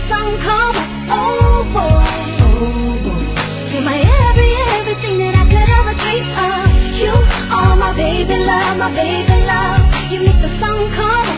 song come. Oh boy, you're my everything that I could ever dream of. You are my baby love, my baby love. You make the song come.